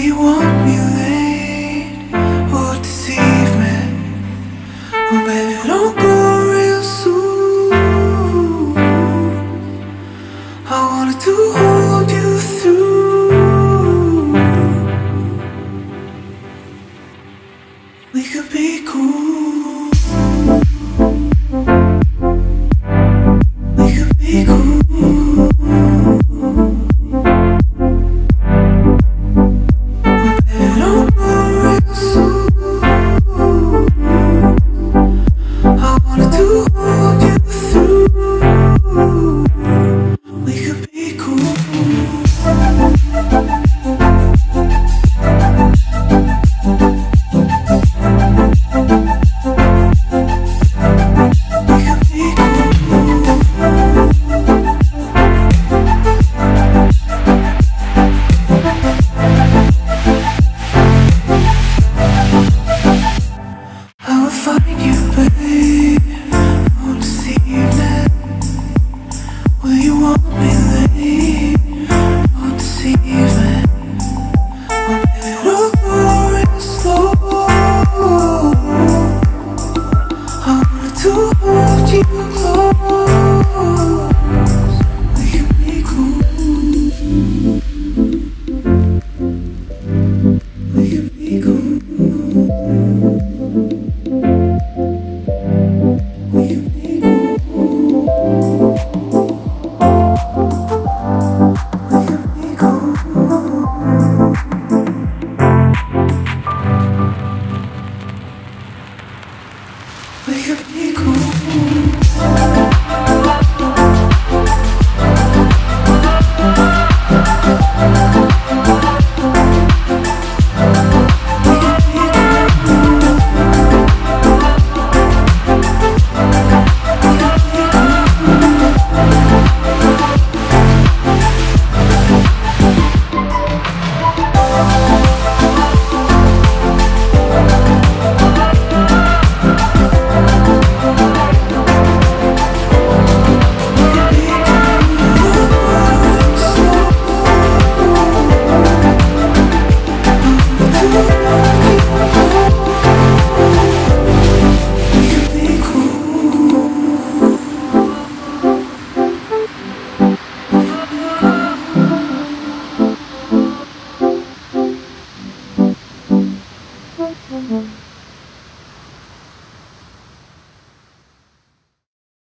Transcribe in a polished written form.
you want me late or deceive me? Oh baby, don't go real soon. I wanted to hold you through. We could be cool. We could be cool. Find you, babe, on this evening. Will you want me late on this evening? Oh baby, don't go real slow. I wanted to hold you close. We can be cool. We can be cool. We could be cool. Mm-hmm.